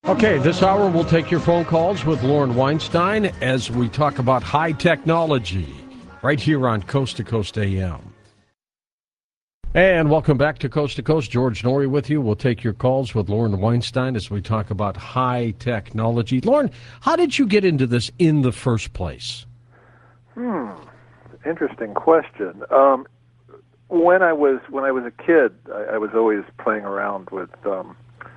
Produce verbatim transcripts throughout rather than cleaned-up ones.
Okay, this hour we'll take your phone calls with Lauren Weinstein as we talk about high technology right here on Coast to Coast A M. And welcome back to Coast to Coast. George Noory with you. We'll take your calls with Lauren Weinstein as we talk about high technology. Lauren, how did you get into this in the first place? Hmm, interesting question. Um, when I was when I was a kid, I, I was always playing around with um,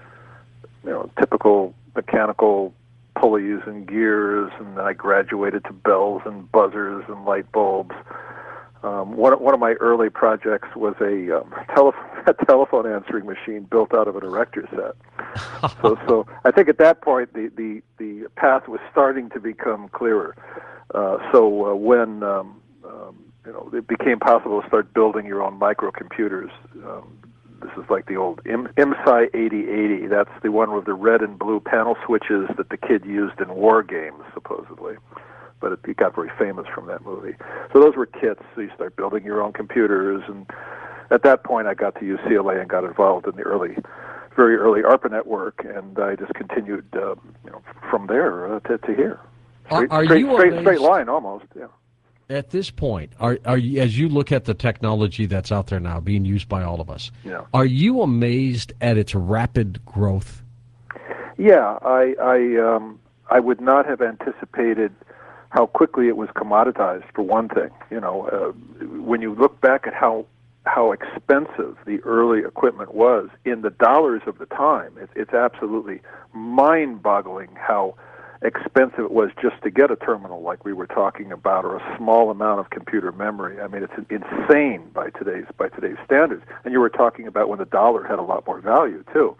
you know typical mechanical pulleys and gears, and then I graduated to bells and buzzers and light bulbs. Um, one, one of my early projects was a, um, telephone, a telephone answering machine built out of an erector set. so, so I think at that point the, the, the path was starting to become clearer. Uh, so uh, when um, um, you know it became possible to start building your own microcomputers, um, this is like the old M- IMSI eighty eighty. That's the one with the red and blue panel switches that the kid used in war games, supposedly. But it, it got very famous from that movie. So those were kits. So you start building your own computers, and at that point, I got to U C L A and got involved in the early, very early ARPANET work, and I just continued, uh, you know, from there uh, to, to here. Straight, Are, are straight, you straight, amazed, straight line almost? Yeah. At this point, are are you, as you look at the technology that's out there now, being used by all of us, yeah. are you amazed at its rapid growth? Yeah, I I um, I would not have anticipated how quickly it was commoditized, for one thing. You know, uh, when you look back at how how expensive the early equipment was in the dollars of the time, it, it's absolutely mind-boggling how expensive it was just to get a terminal like we were talking about, or a small amount of computer memory. I mean, it's insane by today's by today's standards. And you were talking about when the dollar had a lot more value too.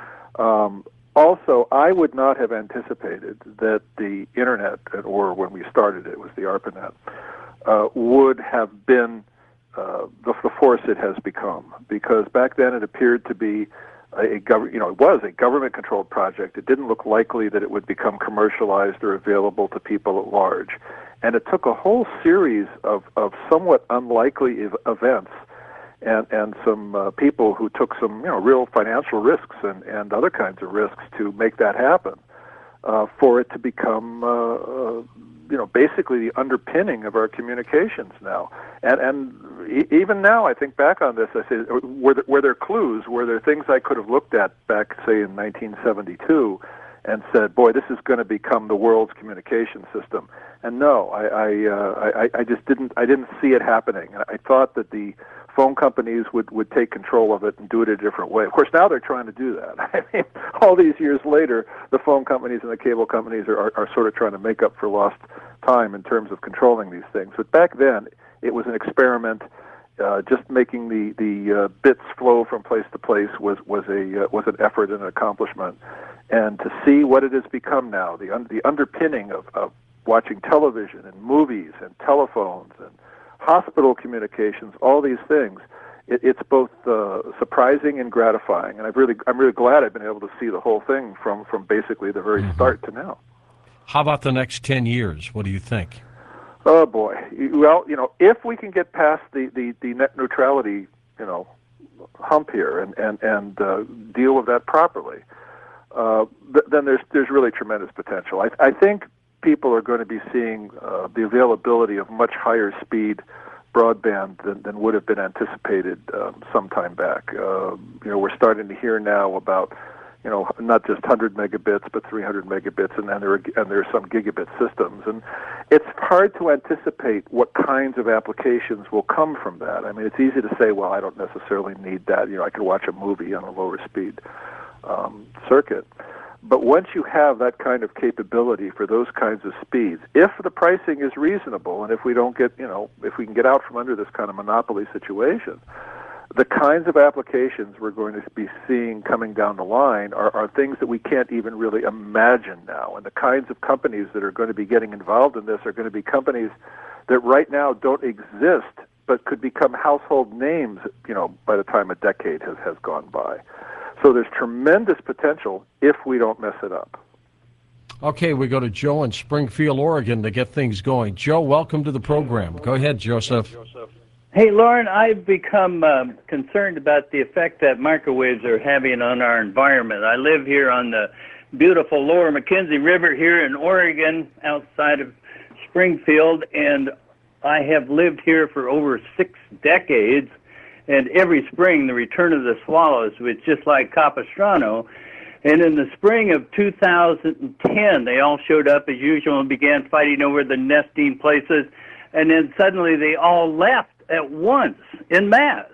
Um, Also, I would not have anticipated that the Internet, or when we started it was the ARPANET, uh, would have been uh, the, the force it has become. Because back then it appeared to be a, a gov- you know, it was a government-controlled project. It didn't look likely that it would become commercialized or available to people at large. And it took a whole series of, of somewhat unlikely ev- events and and some uh, people who took some you know real financial risks and, and other kinds of risks to make that happen, uh, for it to become uh, uh, you know basically the underpinning of our communications now. And and e- even now, I think back on this, I say, were there, were there clues? Were there things I could have looked at back, say, in nineteen seventy-two, and said, "Boy, this is going to become the world's communication system"? And no, I I, uh, I I just didn't I didn't see it happening. I thought that the phone companies would, would take control of it and do it a different way. Of course, now they're trying to do that. I mean, all these years later, the phone companies and the cable companies are, are, are sort of trying to make up for lost time in terms of controlling these things. But back then, it was an experiment. Uh, just making the the uh, bits flow from place to place was was a uh, was an effort and an accomplishment. And to see what it has become now, the un- the underpinning of, of watching television and movies and telephones and hospital communications, all these things, it, it's both uh, surprising and gratifying. And I've really, I'm really glad I've been able to see the whole thing from, from basically the very mm-hmm. start to now. How about the next ten years? What do you think? Oh, boy. Well, you know, if we can get past the, the, the net neutrality, you know, hump here and, and, and uh, deal with that properly, uh, th- then there's, there's really tremendous potential. I, I think people are going to be seeing uh, the availability of much higher speed broadband than, than would have been anticipated um, some time back. Uh, you know, we're starting to hear now about, you know, not just one hundred megabits, but three hundred megabits, and then there are, and there are some gigabit systems. And it's hard to anticipate what kinds of applications will come from that. I mean, it's easy to say, well, I don't necessarily need that. You know, I could watch a movie on a lower speed um, circuit. But once you have that kind of capability for those kinds of speeds, if the pricing is reasonable, and if we don't get, you know, if we can get out from under this kind of monopoly situation, the kinds of applications we're going to be seeing coming down the line are, are things that we can't even really imagine now. And the kinds of companies that are going to be getting involved in this are going to be companies that right now don't exist, but could become household names, you know, by the time a decade has, has gone by. So there's tremendous potential if we don't mess it up. Okay, we go to Joe in Springfield, Oregon to get things going. Joe, welcome to the program. Go ahead, Joseph. Hey, Lauren, I've become um, concerned about the effect that microwaves are having on our environment. I live here on the beautiful Lower Mackenzie River here in Oregon, outside of Springfield, and I have lived here for over six decades. And every spring, the return of the swallows, was just like Capistrano. And in the spring of two thousand ten, they all showed up as usual and began fighting over the nesting places. And then suddenly they all left at once en masse.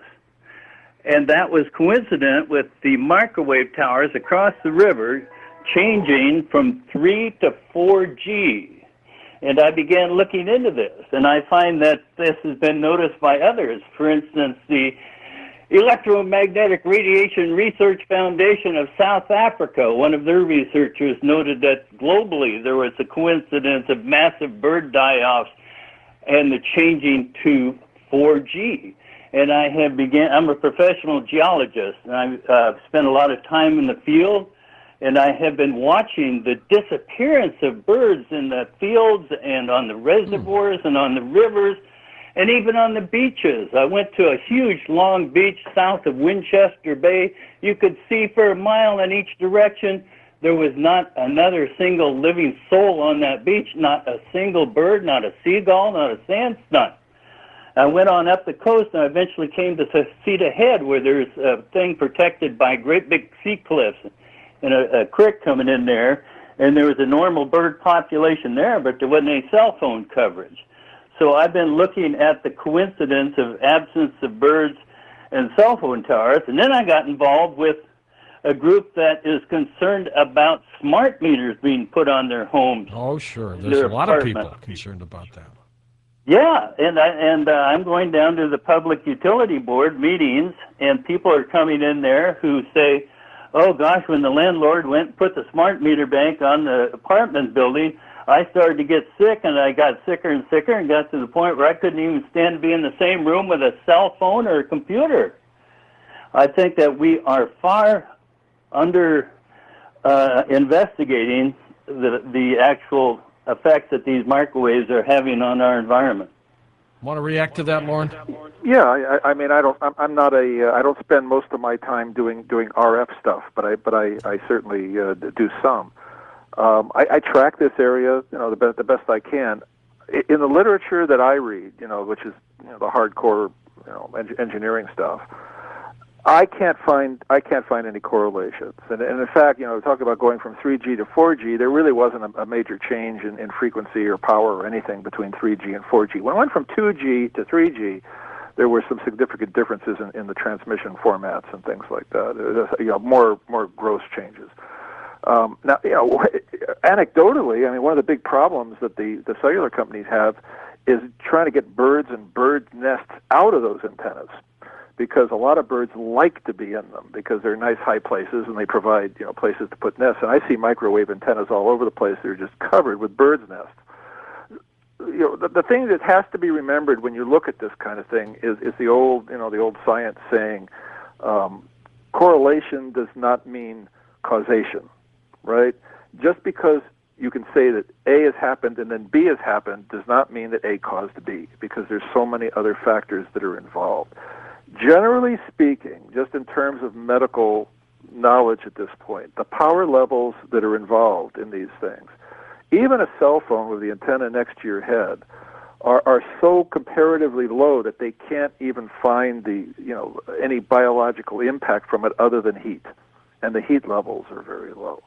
And that was coincident with the microwave towers across the river changing from three to four G. And I began looking into this, and I find that this has been noticed by others. For instance, the Electromagnetic Radiation Research Foundation of South Africa, one of their researchers noted that globally there was a coincidence of massive bird die-offs and the changing to four G. And I have began, I'm a professional geologist, and I've uh, spent a lot of time in the field, and I have been watching the disappearance of birds in the fields and on the reservoirs mm. and on the rivers and even on the beaches. I went to a huge long beach south of Winchester Bay. You could see for a mile in each direction. There was not another single living soul on that beach, not a single bird, not a seagull, not a sand snipe. I went on up the coast, and I eventually came to Cedar Head, where there's a thing protected by great big sea cliffs and a, a creek coming in there, and there was a normal bird population there, but there wasn't any cell phone coverage. So I've been looking at the coincidence of absence of birds and cell phone towers, and then I got involved with a group that is concerned about smart meters being put on their homes. Oh, sure. There's a lot of people concerned about that. Yeah, and I, and uh, I'm going down to the Public Utility Board meetings, and people are coming in there who say, oh gosh, when the landlord went and put the smart meter bank on the apartment building, I started to get sick, and I got sicker and sicker and got to the point where I couldn't even stand to be in the same room with a cell phone or a computer. I think that we are far under uh, investigating the, the actual effects that these microwaves are having on our environment. Want to react to that, Lauren? Yeah, I, I mean, I don't. I'm, I'm not a. Uh, I don't spend most of my time doing doing R F stuff, but I but I, I certainly uh, do some. Um, I, I track this area, you know, the best the best I can. In the literature that I read, you know, which is you know, the hardcore, you know, en- engineering stuff, I can't find I can't find any correlations. And, and in fact, you know, talking about going from three G to four G, there really wasn't a, a major change in, in frequency or power or anything between three G and four G. When I went from two G to three G, there were some significant differences in, in the transmission formats and things like that. There's, you know, more more gross changes. Um, now, you know, anecdotally, I mean, one of the big problems that the, the cellular companies have is trying to get birds and bird nests out of those antennas, because a lot of birds like to be in them because they're nice high places and they provide, you know, places to put nests. And I see microwave antennas all over the place. They're just covered with birds' nests. You know, the, the thing that has to be remembered when you look at this kind of thing is, is the old, you know, the old science saying, um, correlation does not mean causation, right? Just because you can say that A has happened and then B has happened does not mean that A caused B, because there's so many other factors that are involved. Generally speaking, just in terms of medical knowledge at this point, the power levels that are involved in these things, even a cell phone with the antenna next to your head, are, are so comparatively low that they can't even find the, you know, any biological impact from it other than heat, and the heat levels are very low.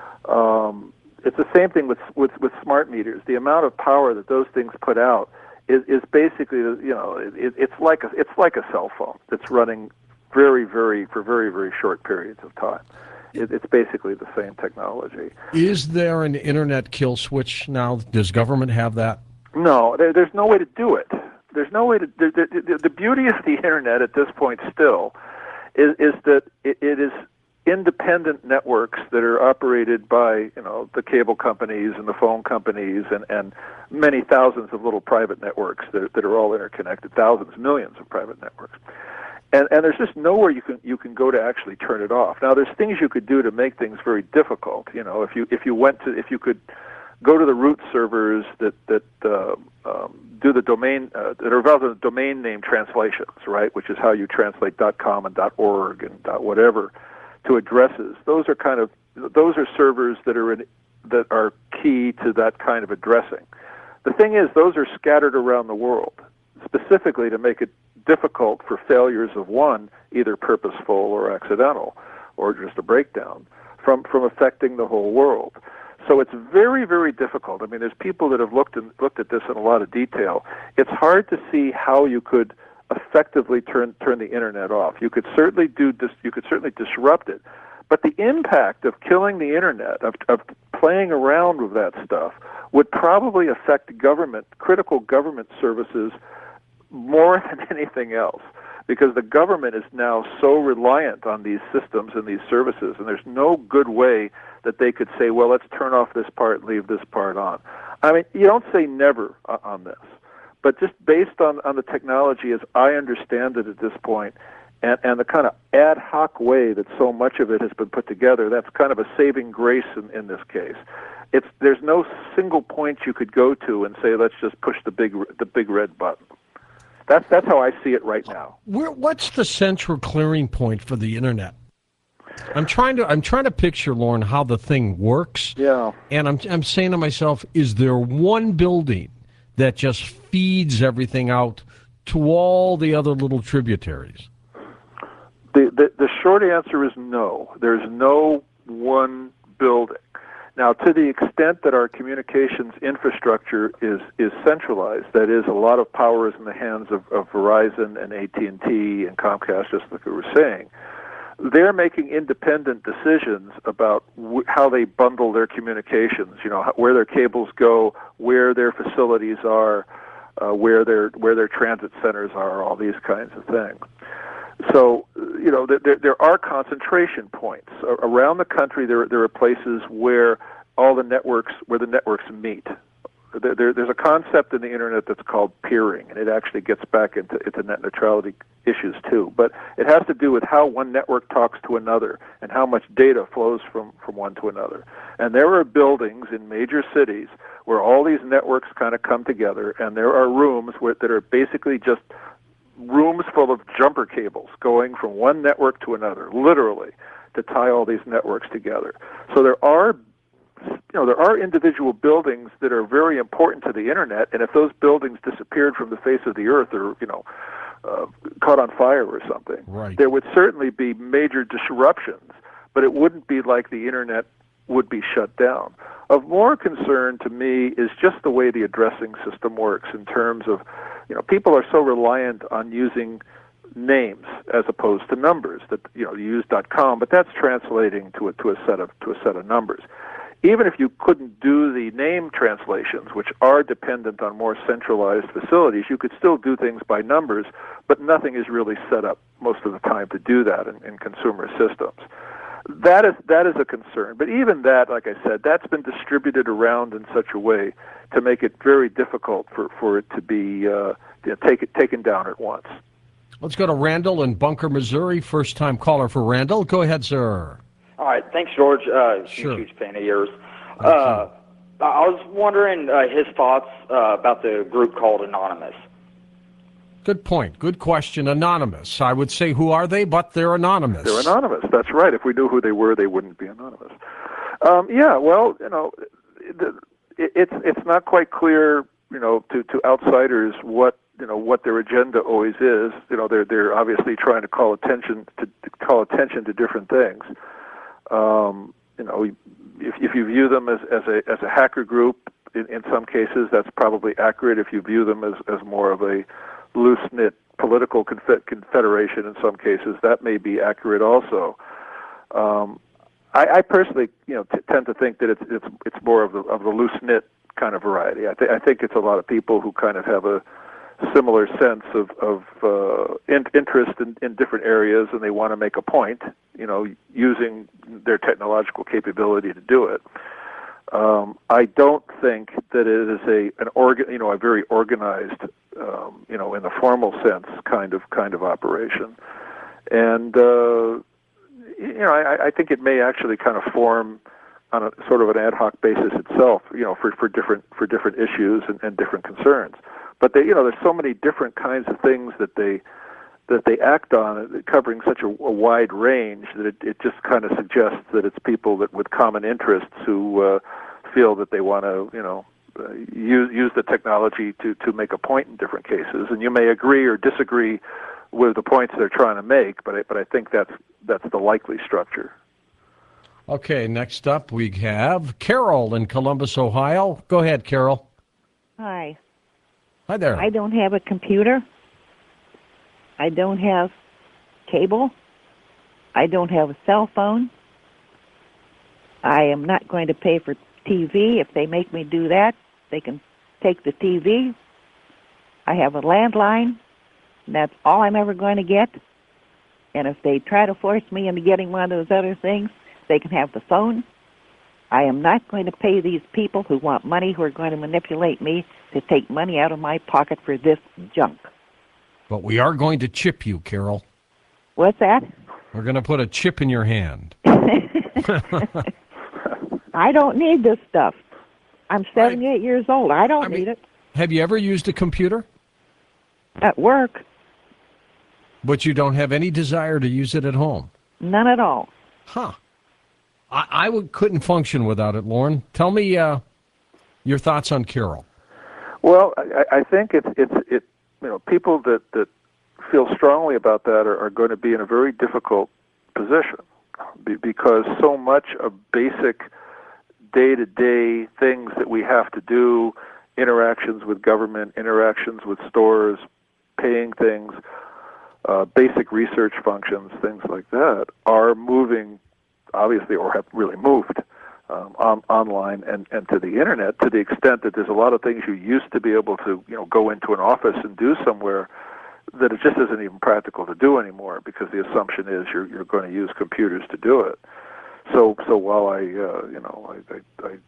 Um, it's the same thing with, with with smart meters. The amount of power that those things put out is, is basically, you know, it, it's like a it's like a cell phone that's running very, very for very, very short periods of time. It, it's basically the same technology. Is there an internet kill switch now? Does government have that? No, there, there's no way to do it. There's no way to. The, the, the beauty of the internet at this point still is is that it, it is independent networks that are operated by, you know, the cable companies and the phone companies and, and many thousands of little private networks that, that are all interconnected, thousands, millions of private networks. And, and there's just nowhere you can you can go to actually turn it off. Now, there's things you could do to make things very difficult. You know, if you if you went to if you could go to the root servers that that uh, um, do the domain uh, that are involved in domain name translations, right? Which is how you translate .com and .org and .whatever to addresses. Those are kind of those are servers that are in, that are key to that kind of addressing. The thing is, those are scattered around the world, specifically to make it difficult for failures of one, either purposeful or accidental, or just a breakdown, from, from affecting the whole world. So it's very, very difficult. I mean, there's people that have looked and looked at this in a lot of detail. It's hard to see how you could effectively turn turn the internet off. You could certainly do dis, you could certainly disrupt it, but the impact of killing the internet, of of playing around with that stuff, would probably affect government, critical government services more than anything else, because the government is now so reliant on these systems and these services, and there's no good way that they could say, well, let's turn off this part and leave this part on. I mean, you don't say never on this, but just based on, on the technology as I understand it at this point, and, and the kind of ad hoc way that so much of it has been put together, that's kind of a saving grace in, in this case. It's, there's no single point you could go to and say, let's just push the big the big red button. That's that's how I see it right now. Where, what's the central clearing point for the internet? I'm trying to I'm trying to picture, Lauren, how the thing works. Yeah. And I'm I'm saying to myself, is there one building that just feeds everything out to all the other little tributaries? The the, the short answer is no. There's no one building. Now, to the extent that our communications infrastructure is, is centralized, that is, a lot of power is in the hands of, of Verizon and A T and T and Comcast, just like we were saying, they're making independent decisions about w- how they bundle their communications, you know, how, where their cables go, where their facilities are, uh, where their where their transit centers are, all these kinds of things. So, you know, there, there are concentration points around the country. There, there are places where all the networks, where the networks meet. There, there, there's a concept in the internet that's called peering, and it actually gets back into, into net neutrality issues too. But it has to do with how one network talks to another and how much data flows from, from one to another. And there are buildings in major cities where all these networks kind of come together, and there are rooms where, that are basically just rooms full of jumper cables going from one network to another, literally, to tie all these networks together. So there are, you know, there are individual buildings that are very important to the internet, and if those buildings disappeared from the face of the earth, or you know, uh, caught on fire or something, right, there would certainly be major disruptions, but it wouldn't be like the internet would be shut down. Of more concern to me is just the way the addressing system works in terms of, you know, people are so reliant on using names as opposed to numbers. That, you know, you use .com, but that's translating to a to a set of to a set of numbers. Even if you couldn't do the name translations, which are dependent on more centralized facilities, you could still do things by numbers, but nothing is really set up most of the time to do that in, in consumer systems. That is that is a concern. But even that, like I said, that's been distributed around in such a way to make it very difficult for, for it to be uh, you know, take it, taken down at once. Let's go to Randall in Bunker, Missouri. First-time caller for Randall. Go ahead, sir. All right. Thanks, George. Uh, sure. Huge fan of yours. Uh, I was wondering uh, his thoughts uh, about the group called Anonymous. Good point. Good question. Anonymous. I would say, who are they? But they're anonymous. They're anonymous. That's right. If we knew who they were, they wouldn't be anonymous. Um, yeah. Well, you know, it, it's it's not quite clear, you know, to, to outsiders what you know what their agenda always is. You know, they're they're obviously trying to call attention to, to call attention to different things. Um, you know, if if you view them as as a as a hacker group, in, in some cases that's probably accurate. If you view them as as more of a loose-knit political confederation in some cases, that may be accurate also. Um, I, I personally, you know, t- tend to think that it's it's it's more of the of the loose-knit kind of variety. I, th- I think it's a lot of people who kind of have a similar sense of of uh, in- interest in, in different areas, and they want to make a point, you know, using their technological capability to do it. Um, I don't think that it is a an organ, you know, a very organized, um, you know, in the formal sense, kind of kind of operation. And uh, you know, I, I think it may actually kind of form on a sort of an ad hoc basis itself, you know, for, for different for different issues and, and different concerns. But they, you know, there's so many different kinds of things that they that they act on, covering such a, a wide range that it, it just kind of suggests that it's people that with common interests who uh, feel that they want to, you know, uh, use use the technology to to make a point in different cases. And you may agree or disagree with the points they're trying to make, but I, but I think that's that's the likely structure. Okay, next up we have Carol in Columbus, Ohio. Go ahead, Carol. Hi. Hi there. I don't have a computer. I don't have cable. I don't have a cell phone. I am not going to pay for T V. If they make me do that, they can take the T V. I have a landline. That's all I'm ever going to get. And if they try to force me into getting one of those other things, they can have the phone. I am not going to pay these people who want money, who are going to manipulate me to take money out of my pocket for this junk. But we are going to chip you, Carol. What's that? We're going to put a chip in your hand. I don't need this stuff. I'm seventy-eight I, years old. I don't I mean, need it. Have you ever used a computer? At work. But you don't have any desire to use it at home? None at all. Huh. I, I would, couldn't function without it, Lauren. Tell me uh, your thoughts on Carol. Well, I, I think it's it's it. You know, people that, that feel strongly about that are, are going to be in a very difficult position because so much of basic day-to-day things that we have to do, interactions with government, interactions with stores, paying things, uh, basic research functions, things like that, are moving, obviously, or have really moved um, on, online and, and to the internet, to the extent that there's a lot of things you used to be able to, you know, go into an office and do somewhere that it just isn't even practical to do anymore because the assumption is you're you're going to use computers to do it. So so while I uh, you know I I,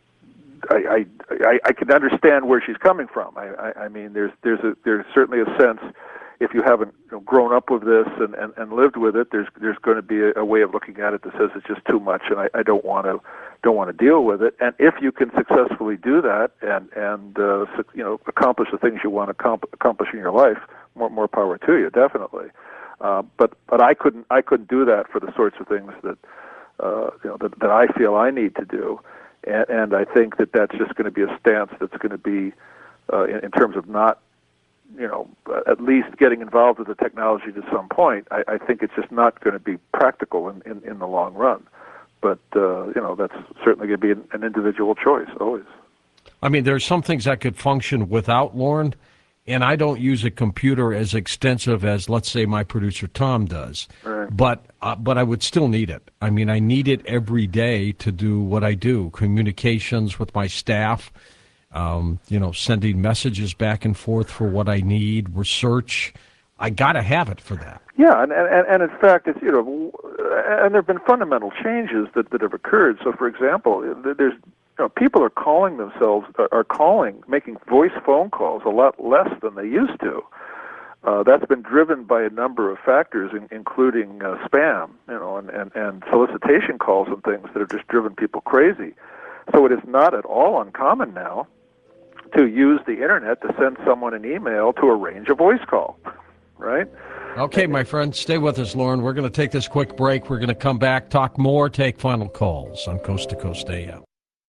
I I I I can understand where she's coming from. I, I I mean there's there's a there's certainly a sense, if you haven't, you know, grown up with this and, and, and lived with it, there's there's going to be a, a way of looking at it that says it's just too much, and I, I don't want to don't want to deal with it. And if you can successfully do that and and uh, you know accomplish the things you want to comp- accomplish in your life, more more power to you, definitely. Uh, but but I couldn't I couldn't do that for the sorts of things that uh, you know that, that I feel I need to do, and, and I think that that's just going to be a stance that's going to be uh, in, in terms of not. you know, at least getting involved with the technology to some point. I, I think it's just not going to be practical in, in, in the long run. But, uh, you know, that's certainly going to be an, an individual choice, always. I mean, there's some things that could function without, Lauren, and I don't use a computer as extensive as, let's say, my producer Tom does. Right. But uh, but I would still need it. I mean, I need it every day to do what I do, communications with my staff, Um, you know, sending messages back and forth for what I need, research. I got to have it for that. Yeah, and, and and in fact, it's, you know, and there have been fundamental changes that, that have occurred. So, for example, there's, you know, people are calling themselves, are calling, making voice phone calls a lot less than they used to. Uh, that's been driven by a number of factors, in, including uh, spam, you know, and, and, and solicitation calls and things that have just driven people crazy. So it is not at all uncommon now to use the internet to send someone an email to arrange a voice call, right? Okay, my friend, stay with us, Lauren. We're going to take this quick break. We're going to come back, talk more, take final calls on Coast to Coast A M.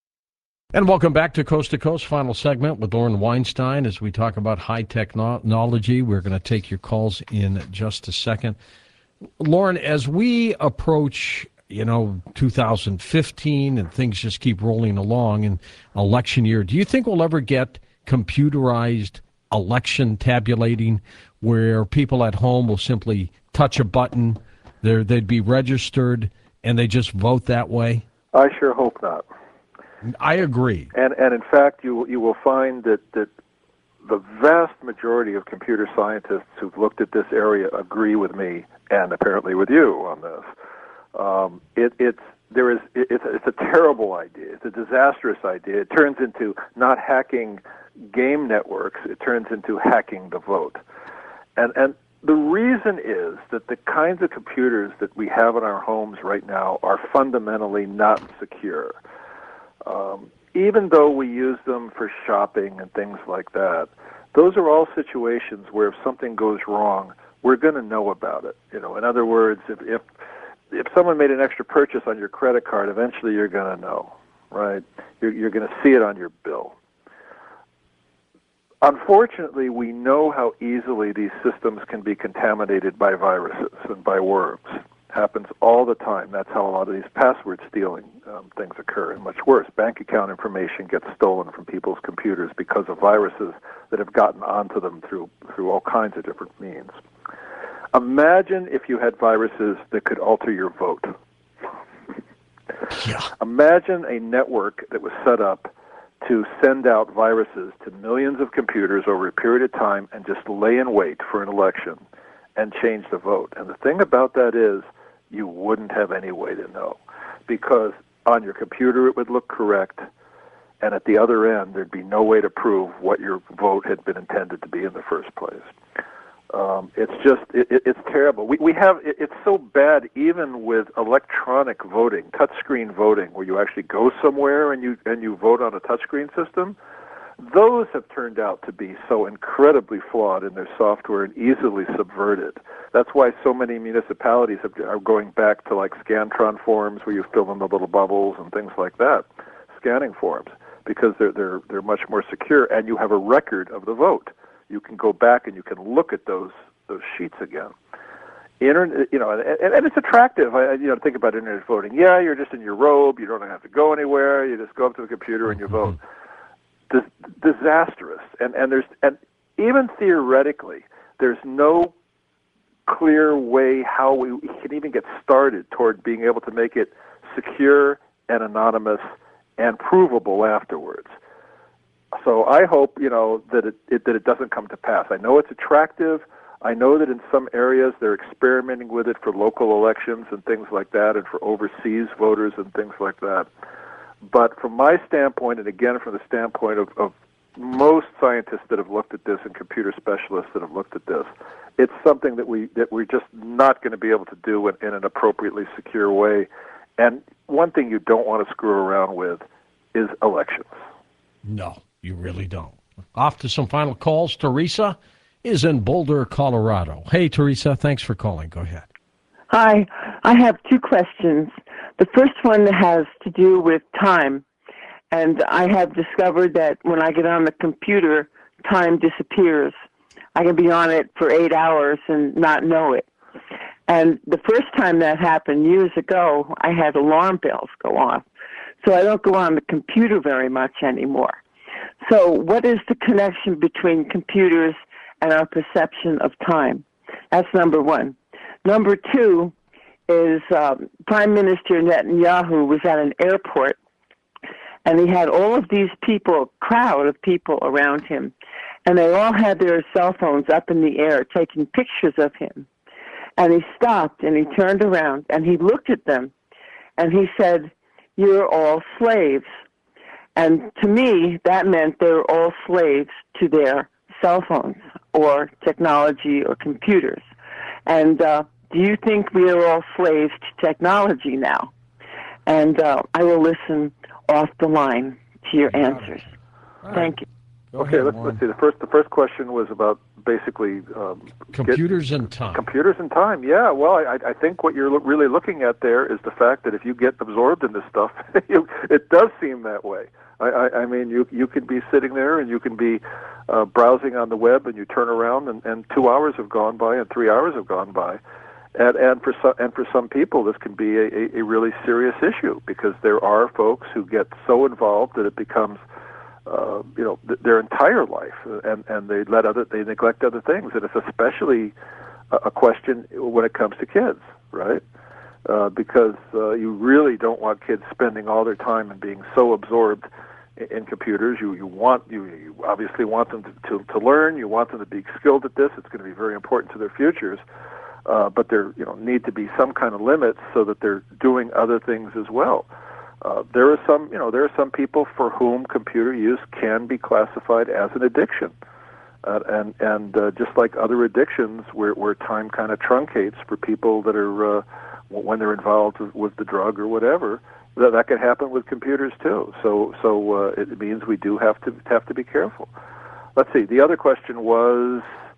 And welcome back to Coast to Coast, final segment with Lauren Weinstein as we talk about high technology. We're going to take your calls in just a second. Lauren, as we approach you know, two thousand fifteen, and things just keep rolling along in election year. Do you think we'll ever get computerized election tabulating where people at home will simply touch a button, they'd be registered, and they just vote that way? I sure hope not. I agree. And and in fact, you you will find that, that the vast majority of computer scientists who've looked at this area agree with me, and apparently with you on this. Um, it, it's there is it, it's, it's a terrible idea. It's a disastrous idea. It turns into not hacking game networks. It turns into hacking the vote. And and the reason is that the kinds of computers that we have in our homes right now are fundamentally not secure. Um, even though we use them for shopping and things like that, those are all situations where if something goes wrong, we're going to know about it. You know, in other words, if if if someone made an extra purchase on your credit card, eventually you're going to know, right? You're you're going to see it on your bill. Unfortunately, we know how easily these systems can be contaminated by viruses and by worms. Happens all the time. That's how a lot of these password stealing um, things occur. And much worse, bank account information gets stolen from people's computers because of viruses that have gotten onto them through through all kinds of different means. Imagine if you had viruses that could alter your vote. Yeah. Imagine a network that was set up to send out viruses to millions of computers over a period of time and just lay in wait for an election and change the vote. And the thing about that is you wouldn't have any way to know, because on your computer it would look correct, and at the other end there'd be no way to prove what your vote had been intended to be in the first place. Um, it's just, it, it's terrible. We, we have, it, it's so bad even with electronic voting, touchscreen voting, where you actually go somewhere and you and you vote on a touchscreen system. Those have turned out to be so incredibly flawed in their software and easily subverted. That's why so many municipalities have, are going back to like Scantron forms, where you fill in the little bubbles and things like that, scanning forms, because they're they're they're much more secure, and you have a record of the vote. You can go back and you can look at those those sheets again. Internet, you know, and, and it's attractive. I, you know, think about internet voting. Yeah, you're just in your robe. You don't have to go anywhere. You just go up to the computer and you vote. Dis- disastrous. And and there's and even theoretically, there's no clear way how we can even get started toward being able to make it secure and anonymous and provable afterwards. So I hope, you know, that it, it that it doesn't come to pass. I know it's attractive. I know that in some areas they're experimenting with it for local elections and things like that, and for overseas voters and things like that. But from my standpoint, and again from the standpoint of, of most scientists that have looked at this and computer specialists that have looked at this, it's something that we that we're just not going to be able to do in, in an appropriately secure way. And one thing you don't want to screw around with is elections. No, you really don't. Off to some final calls. Teresa is in Boulder, Colorado. Hey, Teresa, thanks for calling. Go ahead. Hi. I have two questions. The first one has to do with time. And I have discovered that when I get on the computer, time disappears. I can be on it for eight hours and not know it. And the first time that happened years ago, I had alarm bells go off. So I don't go on the computer very much anymore. So what is the connection between computers and our perception of time? That's number one. Number two is um, Prime Minister Netanyahu was at an airport, and he had all of these people, a crowd of people around him, and they all had their cell phones up in the air taking pictures of him. And he stopped, and he turned around, and he looked at them, and he said, "You're all slaves." And to me, that meant they were all slaves to their cell phones or technology or computers. And uh, do you think we are all slaves to technology now? And uh, I will listen off the line to your answers. Right. Thank you. Go Okay, ahead, let's, Warren. let's see. The first the first question was about basically um, Computers get, and time. Computers and time. Yeah. Well, I, I think what you're lo- really looking at there is the fact that if you get absorbed in this stuff, you, it does seem that way. I, I, I mean, you you could be sitting there and you can be uh, browsing on the web, and you turn around and, and two hours have gone by and three hours have gone by, and and for some and for some people this can be a, a really serious issue, because there are folks who get so involved that it becomes Uh, you know, th- their entire life, and, and they let other they neglect other things, and it's especially a, a question when it comes to kids, right? Uh, because uh, you really don't want kids spending all their time and being so absorbed in, in computers. You you want you, you obviously want them to, to to learn. You want them to be skilled at this. It's going to be very important to their futures. Uh, but there you know need to be some kind of limits so that they're doing other things as well. Uh, there are some, you know, there are some people for whom computer use can be classified as an addiction, uh, and and uh, just like other addictions, where where time kind of truncates for people that are uh, when they're involved with, with the drug or whatever, that that can happen with computers too. So so uh, it means we do have to have to be careful. Let's see. The other question was.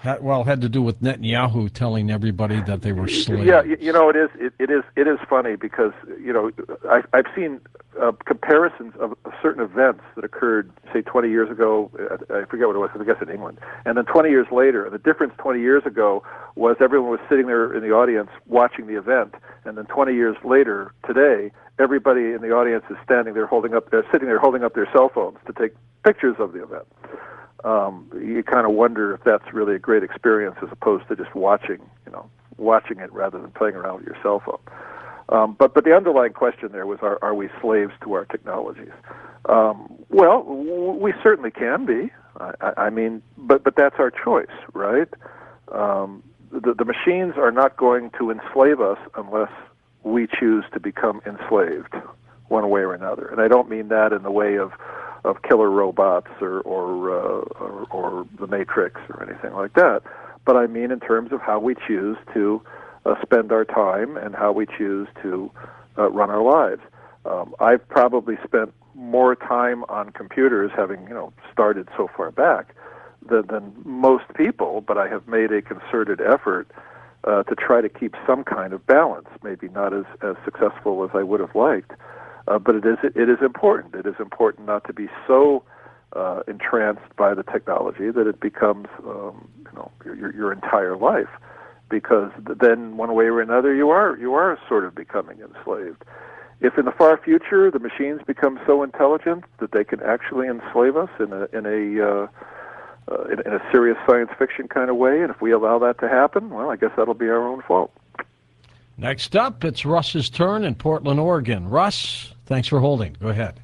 Had, well, had to do with Netanyahu telling everybody that they were slaves. Yeah, you, you know, it is it, it is it is funny because you know I, I've seen uh, comparisons of certain events that occurred, say, twenty years ago. I forget what it was. I guess in England, and then twenty years later. The difference twenty years ago was everyone was sitting there in the audience watching the event, and then twenty years later, today, everybody in the audience is standing there holding up, uh, sitting there holding up their cell phones to take pictures of the event. Um, you kind of wonder if that's really a great experience as opposed to just watching, you know, watching it rather than playing around with your cell phone. Um, but but the underlying question there was, are, are we slaves to our technologies? Um, well, w- we certainly can be. I, I, I mean, but but that's our choice, right? Um, the, the machines are not going to enslave us unless we choose to become enslaved one way or another. And I don't mean that in the way of of killer robots or or, uh, or or the Matrix or anything like that, but I mean in terms of how we choose to uh, spend our time and how we choose to uh, run our lives. Um, I've probably spent more time on computers, having you know started so far back, than, than most people, but I have made a concerted effort uh, to try to keep some kind of balance. Maybe not as, as successful as I would have liked. Uh, but it is it is important. It is important not to be so uh, entranced by the technology that it becomes um, you know your your entire life, because then one way or another you are you are sort of becoming enslaved. If in the far future the machines become so intelligent that they can actually enslave us in a in a uh, uh, in, in a serious science fiction kind of way, and if we allow that to happen, well, I guess that'll be our own fault. Next up, it's Russ's turn in Portland, Oregon. Russ, thanks for holding. Go ahead.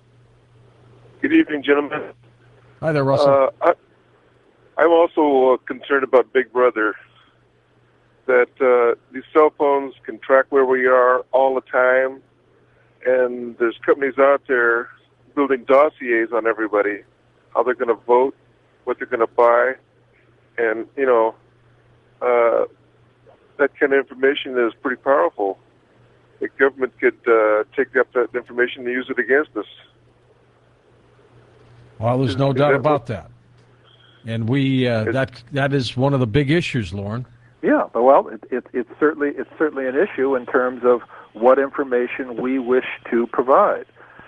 Good evening, gentlemen. Hi there, Russell. Uh, I, I'm also uh, concerned about Big Brother, that uh, these cell phones can track where we are all the time, and there's companies out there building dossiers on everybody, how they're going to vote, what they're going to buy, and, you know, uh, that kind of information is pretty powerful. The government could uh, take up that information and use it against us. Well, there's is, no is doubt that about what, that. And we uh, that that is one of the big issues, Lauren. Yeah, well, it, it, it's certainly it's certainly an issue in terms of what information we wish to provide.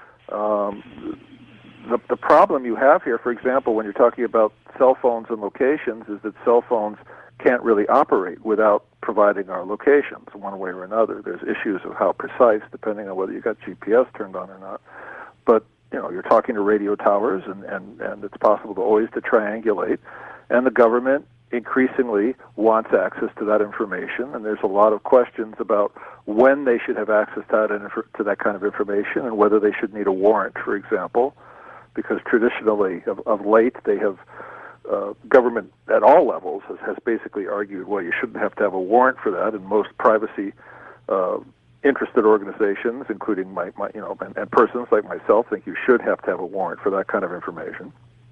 Um, the the problem you have here, for example, when you're talking about cell phones and locations, is that cell phones can't really operate without providing our locations one way or another. There's issues of how precise, depending on whether you got G P S turned on or not. But you know, you're talking to radio towers, and, and, and it's possible to always to triangulate. And the government increasingly wants access to that information, and there's a lot of questions about when they should have access to that, to that kind of information, and whether they should need a warrant, for example, because traditionally, of, of late, they have Uh, government at all levels has, has basically argued, well, you shouldn't have to have a warrant for that, and most privacy uh, interested organizations, including my, my you know, and, and persons like myself, think you should have to have a warrant for that kind of information.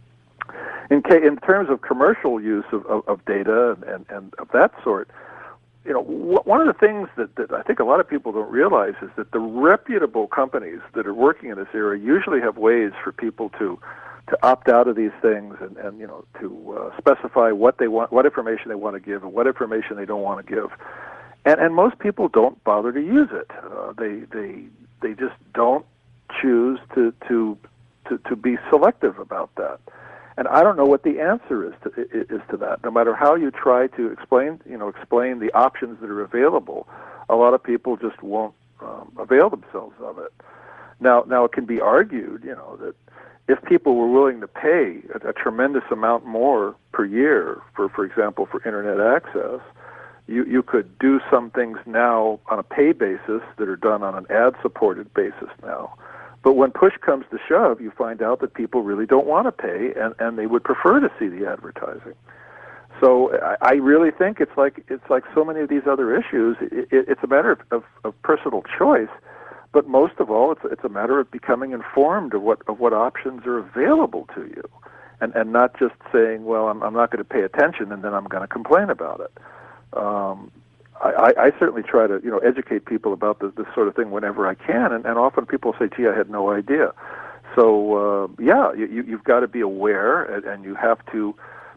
In, ca- in terms of commercial use of, of, of data and, and, and of that sort, you know, w- one of the things that, that I think a lot of people don't realize is that the reputable companies that are working in this area usually have ways for people to to opt out of these things, and, and you know, to uh, specify what they want, what information they want to give, and what information they don't want to give. And and most people don't bother to use it. Uh, they they they just don't choose to to to to be selective about that. And I don't know what the answer is to is to that. No matter how you try to explain, you know, explain the options that are available, a lot of people just won't um, avail themselves of it. Now now it can be argued, you know, that if people were willing to pay a, a tremendous amount more per year for, for example, for internet access, you, you could do some things now on a pay basis that are done on an ad-supported basis now. But when push comes to shove, you find out that people really don't want to pay, and, and they would prefer to see the advertising. So I, I really think it's like it's like so many of these other issues. It, it, it's a matter of, of, of personal choice. But most of all, it's it's a matter of becoming informed of what of what options are available to you, and and not just saying, well, I'm I'm not going to pay attention, and then I'm going to complain about it. Um, I, I certainly try to you know educate people about this, this sort of thing whenever I can, and, and often people say, gee, I had no idea. So uh, yeah, you you've got to be aware, and, and you have to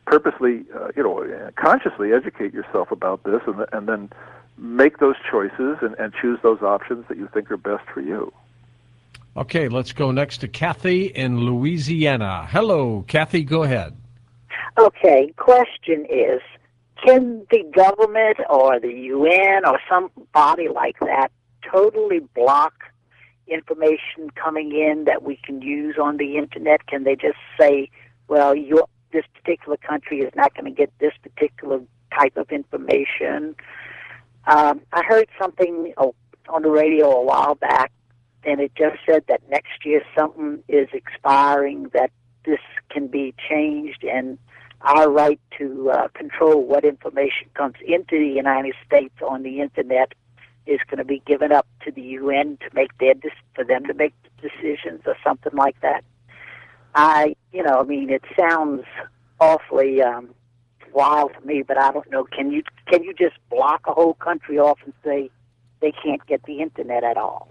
purposely, uh, you know, consciously educate yourself about this, and and then make those choices and, and choose those options that you think are best for you. Okay, let's go next to Kathy in Louisiana. Hello, Kathy, go ahead. Okay, question is, can the government or the U N or some body like that totally block information coming in that we can use on the internet? Can they just say, well, your, this particular country is not going to get this particular type of information? Um, I heard something on the radio a while back, and it just said that next year something is expiring, that this can be changed, and our right to uh, control what information comes into the United States on the internet is going to be given up to the U N to make their for them to make decisions or something like that. I, you know, I mean, it sounds awfully um, wild to me, but I don't know. Can you can you just block a whole country off and say they can't get the internet at all?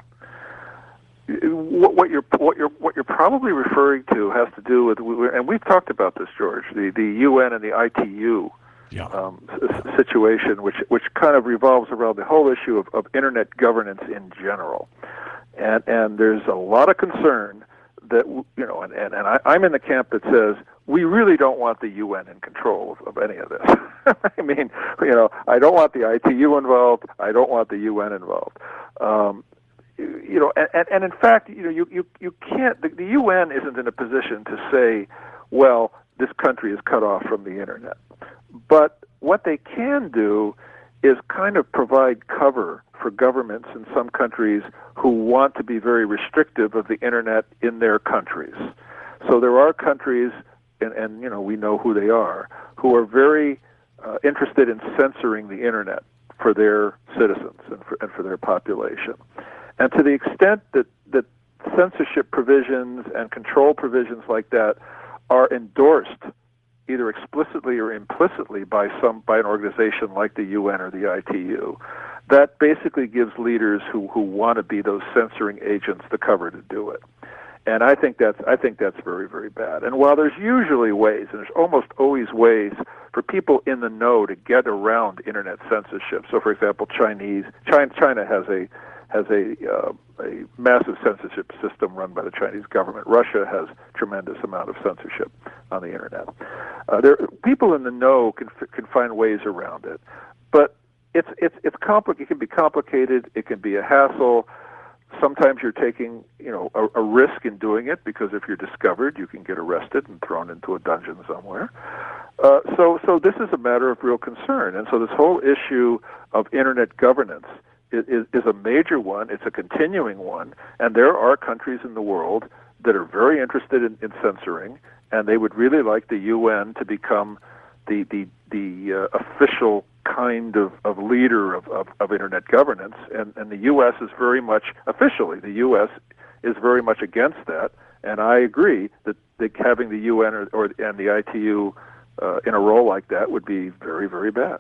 What, what you're what you're what you're probably referring to has to do with, and we've talked about this, George, the the U N and the I T U yeah. um, situation, which which kind of revolves around the whole issue of, of internet governance in general, and and there's a lot of concern that, you know, and and, and I, I'm in the camp that says we really don't want the U N in control of, of any of this. I mean, you know, I don't want the I T U involved. I don't want the U N involved. Um, You know, and, and in fact, you know, you, you, you can't, the, the U N isn't in a position to say, well, this country is cut off from the internet. But what they can do is kind of provide cover for governments in some countries who want to be very restrictive of the internet in their countries. So there are countries, and, and you know, we know who they are, who are very uh, interested in censoring the internet for their citizens and for, and for their population. And to the extent that, that censorship provisions and control provisions like that are endorsed either explicitly or implicitly by some by an organization like the U N or the I T U, that basically gives leaders who, who want to be those censoring agents the cover to do it. And I think that's I think that's very, very bad. And while there's usually ways, and there's almost always ways for people in the know to get around internet censorship. So, for example, Chinese China, China has a has a uh, a massive censorship system run by the Chinese government. Russia has tremendous amount of censorship on the internet. Uh, there, people in the know can can find ways around it, but it's it's it's compli- It can be complicated. It can be a hassle. Sometimes you're taking, you know, a, a risk in doing it, because if you're discovered, you can get arrested and thrown into a dungeon somewhere. Uh, so, so this is a matter of real concern, and so this whole issue of internet governance is, is, is a major one. It's a continuing one, and there are countries in the world that are very interested in, in censoring, and they would really like the U N to become the the the uh, official kind of, of leader of, of, of internet governance, and, and the U S is very much, officially, the U S is very much against that, and I agree that, that having the U N or, or and the I T U uh, in a role like that would be very, very bad.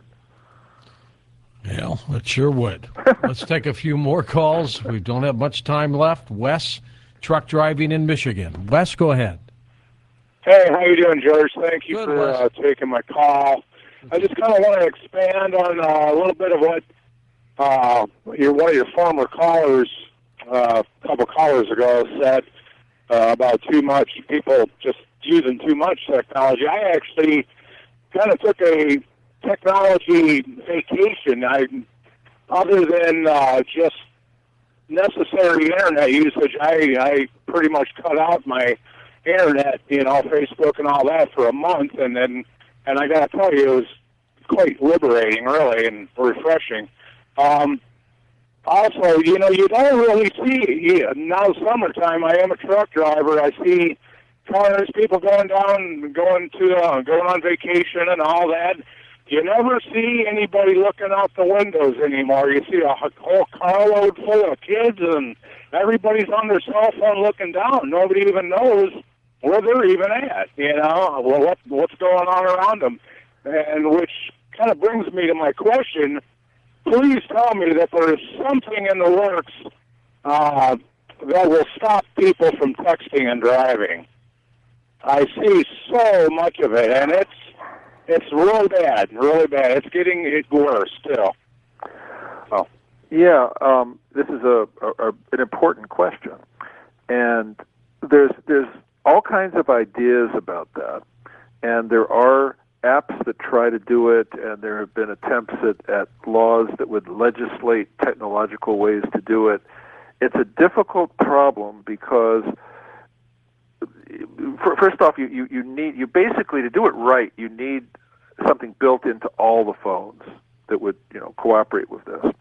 Yeah, it sure would. Let's take a few more calls. We don't have much time left. Wes, truck driving in Michigan. Wes, go ahead. Hey, how you doing, George? Thank you Good, for uh, taking my call. I just kind of want to expand on uh, a little bit of what uh, your one of your former callers, uh, a couple callers ago, said uh, about too much people just using too much technology. I actually kind of took a technology vacation. I, other than uh, just necessary internet usage, I, I pretty much cut out my internet, you know, Facebook and all that for a month, and then. And I got to tell you, it was quite liberating, really, and refreshing. Um, also, you know, you don't really see, yeah, now summertime, I am a truck driver, I see cars, people going down, going to, uh, going on vacation and all that. You never see anybody looking out the windows anymore. You see a whole carload full of kids, and everybody's on their cell phone looking down. Nobody even knows where they're even at, you know, well, what, what's going on around them. And which kind of brings me to my question. Please tell me that there is something in the works uh, that will stop people from texting and driving. I see so much of it, and it's It's real bad, really bad. It's getting it worse still. Oh. Yeah, um, this is a, a, a an important question, and there's there's all kinds of ideas about that, and there are apps that try to do it, and there have been attempts at, at laws that would legislate technological ways to do it. It's a difficult problem because, first off, you, you, you need you basically to do it right. You need something built into all the phones that would you know cooperate with this.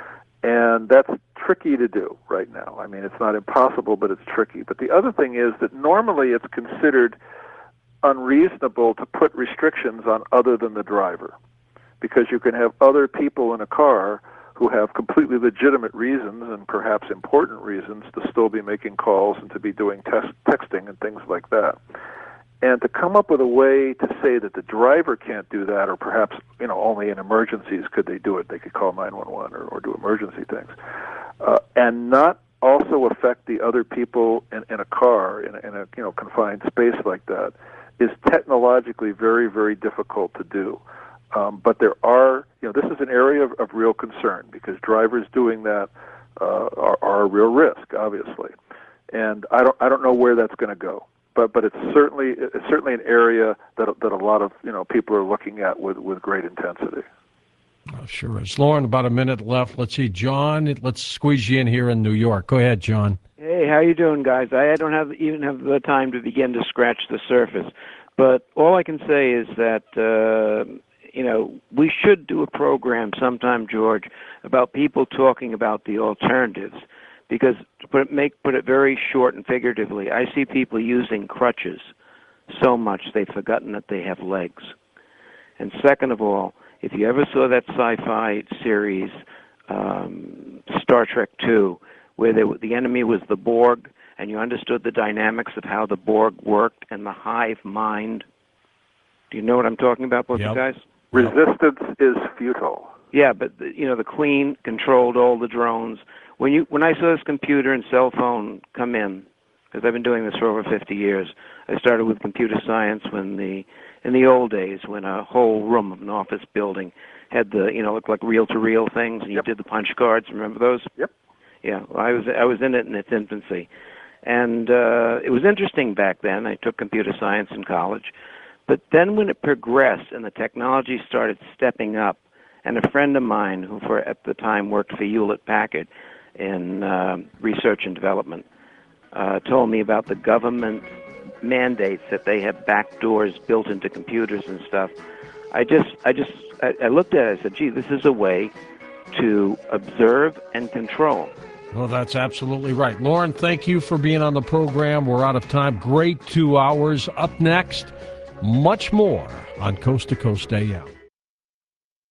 And that's tricky to do right now. I mean, it's not impossible, but it's tricky. But the other thing is that normally it's considered unreasonable to put restrictions on other than the driver, because you can have other people in a car who have completely legitimate reasons and perhaps important reasons to still be making calls and to be doing test, texting and things like that. And to come up with a way to say that the driver can't do that, or perhaps you know only in emergencies could they do it, they could call nine one one or, or do emergency things, uh, and not also affect the other people in, in a car in a, in a you know confined space like that, is technologically very, very difficult to do. Um, but there are, you know, this is an area of, of real concern, because drivers doing that uh, are, are a real risk, obviously. And I don't, I don't know where that's going to go. But, but it's certainly, it's certainly an area that that a lot of you know people are looking at with, with great intensity. Oh, sure is. Lauren, about a minute left. Let's see, John. Let's squeeze you in here in New York. Go ahead, John. Hey, how you doing, guys? I don't have even have the time to begin to scratch the surface, but all I can say is that uh, you know we should do a program sometime, George, about people talking about the alternatives, because to put it, make put it very short and figuratively, I see people using crutches so much they've forgotten that they have legs. And second of all, if you ever saw that sci-fi series, um, Star Trek two, where they, the enemy was the Borg, and you understood the dynamics of how the Borg worked and the hive mind. Do you know what I'm talking about, both yep. you guys? Resistance is futile. Yeah, but the, you know the Queen controlled all the drones. When you when I saw this computer and cell phone come in, because I've been doing this for over fifty years, I started with computer science when the in the old days when a whole room of an office building had the you know looked like reel-to-reel things, and you yep. did the punch cards. Remember those? Yep. Yeah, well, I was I was in it in its infancy, and uh, it was interesting back then. I took computer science in college, but then when it progressed and the technology started stepping up, and a friend of mine who for at the time worked for Hewlett-Packard in uh, research and development uh, told me about the government mandates that they have back doors built into computers and stuff. I just I just I, I looked at it. I said, "Gee, this is a way to observe and control." Well, that's absolutely right. Lauren, thank you for being on the program. We're out of time. Great two hours. Up next, much more on Coast to Coast A M.